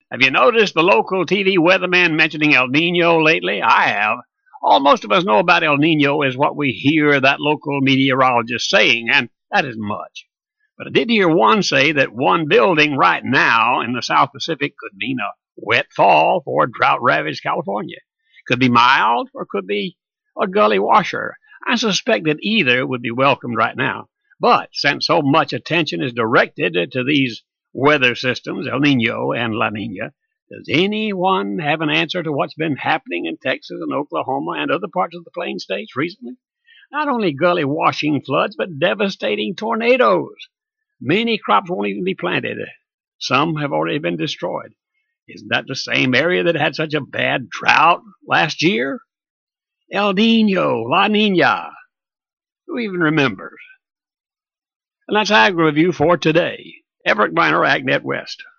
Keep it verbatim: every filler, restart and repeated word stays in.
Have you noticed the local T V weatherman mentioning El Nino lately? I have. All most of us know about El Nino is what we hear that local meteorologist saying, and that isn't much. But I did hear one say that one building right now in the South Pacific could mean a wet fall for drought-ravaged California. Could be mild or could be a gully washer. I suspect that either would be welcomed right now. But since so much attention is directed to these weather systems, El Nino and La Nina, does anyone have an answer to what's been happening in Texas and Oklahoma and other parts of the Plain States recently? Not only gully washing floods, but devastating tornadoes. Many crops won't even be planted. Some have already been destroyed. Isn't that the same area that had such a bad drought last year? El Nino, La Nina. Who even remembers? And that's Ag Review for today. Everett Miner, AgNet West.